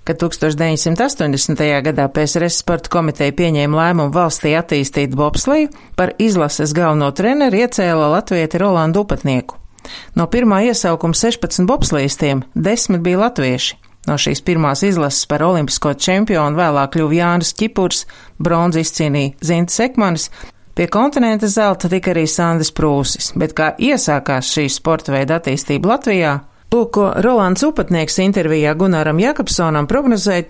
Kad 1980. gadā PSRS sporta komiteja pieņēma lēmumu valstī attīstīt bobsleju, par izlases galveno treneri iecēla latvieti Rolandu Upatnieku. No pirmā iesaukuma 16 bobslejistiem 10 bija latvieši. No šīs pirmās izlases par olimpisko čempionu vēlāk kļuva Jānis Ķipurs, bronzu izcīnīja Zintis Ekmanis, pie kontinenta zelta tika arī Sandis Prūsis, bet kā iesākās šī sporta veida attīstība Latvijā, lūk, ko Rolands Upatnieks intervijā Gunaram Jakobsonam prognozēja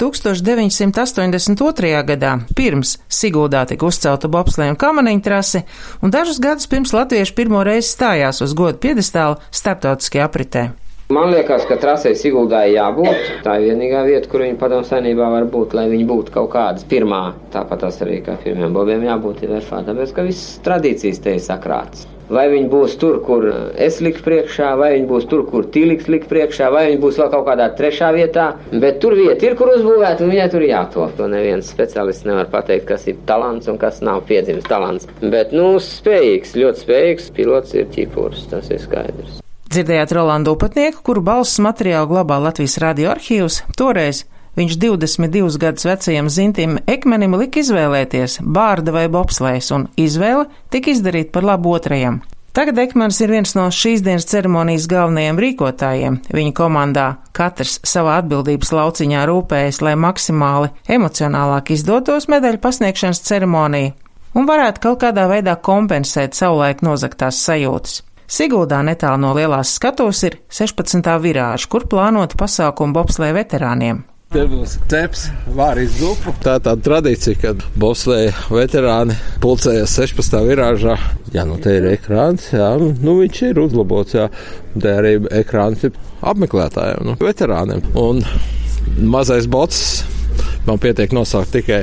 1982. gadā, pirms Siguldā tika uzcelta bobsleja un kamaniņu trase, un dažus gadus pirms latvieši pirmo reizi stājās uz goda piedestāla starptautiskajā apritē. Man liekas, ka trasei Siguldai jābūt. Tā ir vienīgā vieta, kur viņa Padomu Savienībā var būt, lai viņa būtu kaut kādas pirmā. Tāpat tas arī kā pirmiem bobiem jābūt Verfā, tāpēc, ka visas tradīcijas te ir sakrātas. Vai viņi būs tur, kur es liku priekšā, vai viņi būs tur, kur Tīliks liku priekšā, vai viņi būs vēl kaut kādā trešā vietā, bet tur vieta ir, kur uzbūvēt, un viņai tur jātop. To neviens speciālists nevar pateikt, kas ir talants un kas nav piedzimis talants. Bet, spējīgs, ļoti spējīgs pilots ir Ķipurs, tas ir skaidrs. Dzirdējāt Rolandu Upatnieku, kuru balss materiālu glabā Latvijas radio arhīvs. Toreiz viņš 22 gadus vecajam Zintim Ekmanim lika izvēlēties bārda vai bobslejs, un izvēle tika izdarīta par labu otrajam. Tagad Ekmanis ir viens no šīs dienas ceremonijas galvenajiem rīkotājiem. Viņa komandā katrs savā atbildības lauciņā rūpējas, lai maksimāli emocionālāk izdotos medaļu pasniegšanas ceremonija un varētu kaut kādā veidā kompensēt savulaik nozaktās sajūtas. Siguldā netālu no lielās skatuves ir 16. virāža, kur plānota pasākuma bobsleja veterāniem. Te būs ceps, vārīs zupu. Tā ir tāda tradīcija, kad bobsleja veterāni pulcējas 16. virāžā. Jā, te ir ekrāns, jā, viņš ir uzlabots, jā. Te arī ekrāns ir apmeklētājiem, veterāniem. Un mazais bots. Man pietiek nosaukt tikai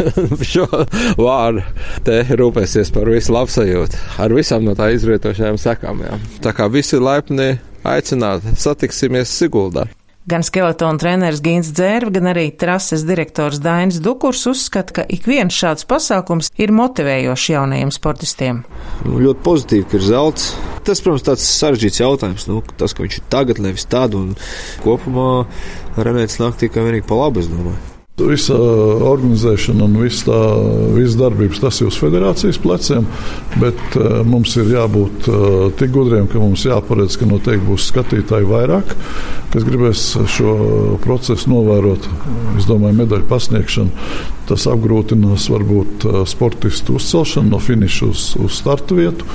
šo vārdu. Te rūpēsies par visu labsajūtu, ar visām no tā izrietošajām sekām. Jā. Tā kā visi laipni aicināti, satiksimies Siguldā. Gan skeletona treneris Gints Dzērve, gan arī trases direktors Dainis Dukurs uzskata, ka ik viens šāds pasākums ir motivējošs jaunajiem sportistiem. Ļoti pozitīvi, ka ir zelts. Tas, protams, tāds sarežģīts jautājums. Tas, ka viņš ir tagad, nevis tad, un kopumā Renēts nāk tikai vienīgi pa labu, es domāju. Visa organizēšana un visa darbības tas ir uz federācijas pleciem, bet mums ir jābūt tik gudriem, ka mums jāparedz, ka noteikti būs skatītāji vairāk, kas gribēs šo procesu novērot. Es domāju, medaļu pasniegšanu. Tas apgrūtinās varbūt sportistu uzcelšanu no finiša uz startu vietu.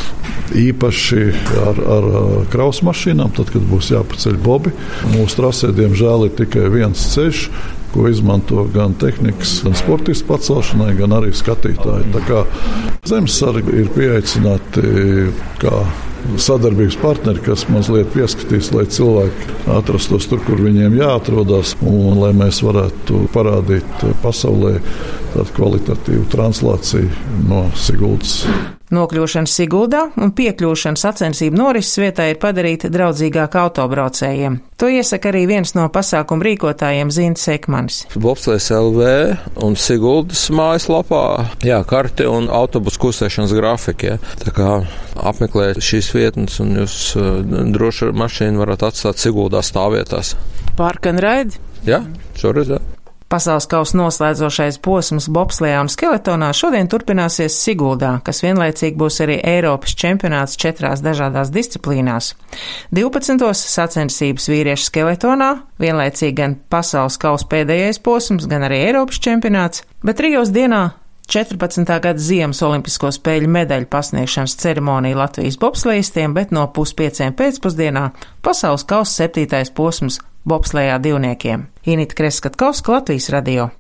Īpaši ar kraus mašīnām, tad, kad būs jāpaceļ bobi. Mūsu trasē, diemžēl, ir tikai viens ceļš, ko izmanto gan tehnikas, gan sportistu pacelšanai, gan arī skatītāji. Tā kā zemesargi ir pieaicināti kā sadarbības partneri, kas mazliet pieskatīs, lai cilvēki atrastos tur, kur viņiem jāatrodas, un lai mēs varētu parādīt pasaulē tādu kvalitatīvu translāciju no Siguldas. Nokļūšana Siguldā un piekļūšana sacensību norises vietā ir padarīta draudzīgāk autobraucējiem. To iesaka arī viens no pasākumu rīkotājiem Zintis Ekmanis. Bobslejs LV un Siguldas mājaslapā, karte un autobusu kustēšanas grafiki. Tā kā apmeklēt šīs vietnes un jūs droši ar mašīnu varat atstāt Siguldā stāvvietās. Park and ride? Jā, šoreiz jā. Pasaules kausa noslēdzošais posms bobslejā un skeletonā šodien turpināsies Siguldā, kas vienlaicīgi būs arī Eiropas čempionāts 4 dažādās disciplīnās. 12. sacensības vīriešu skeletonā, vienlaicīgi gan pasaules kausa pēdējais posms, gan arī Eiropas čempionāts, bet 3 dienā 14. gada ziemas olimpisko spēļu medaļu pasniegšanas ceremonija Latvijas bobslejistiem, bet no 4:30 pēcpusdienā pasaules kausa 7. posms bobslejā divniekiem. Inita Kreskatkovska, Latvijas radio.